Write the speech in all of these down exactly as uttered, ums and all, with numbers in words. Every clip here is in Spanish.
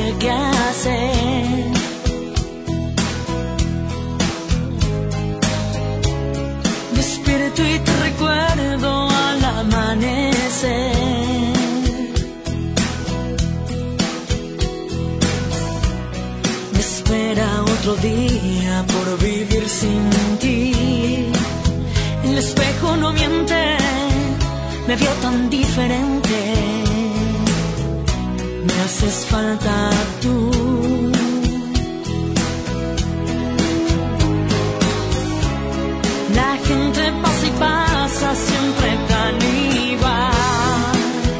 sé qué hacer. Despierto y te recuerdo al amanecer. Me espera otro día por vivir sin ti. El espejo no miente, me veo tan diferente. Me haces falta tú. La gente pasa y pasa siempre tan igual.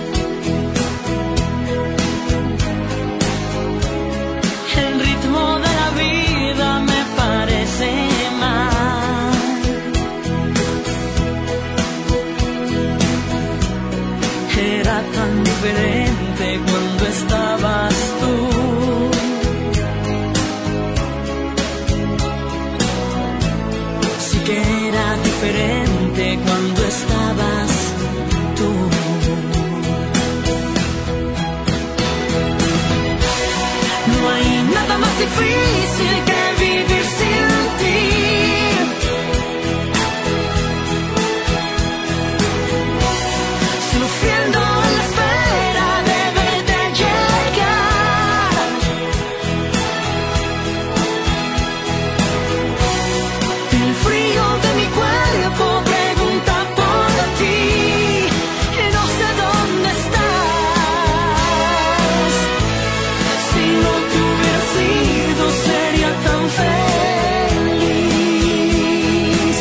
El ritmo de la vida me parece mal. Era tan diferente cuando estabas tú. Sí que era diferente cuando estabas tú. No hay nada más difícil que vivir sin ti. Sufriendo a la espera de verte llegar. El frío de mi cuerpo pregunta por ti y no sé dónde estás. Si no te hubiera sido sería tan feliz.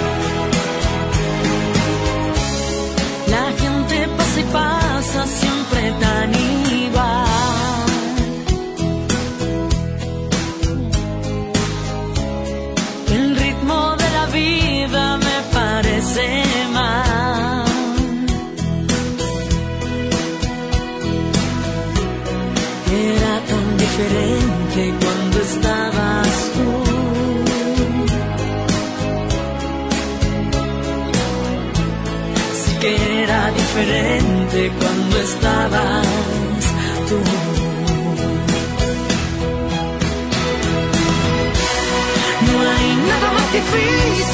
La gente pasa y pasa siempre tan igual. El ritmo de la vida me parece mal. Era tan diferente cuando estabas tú. Sí que era diferente cuando estabas tú. No hay nada más difícil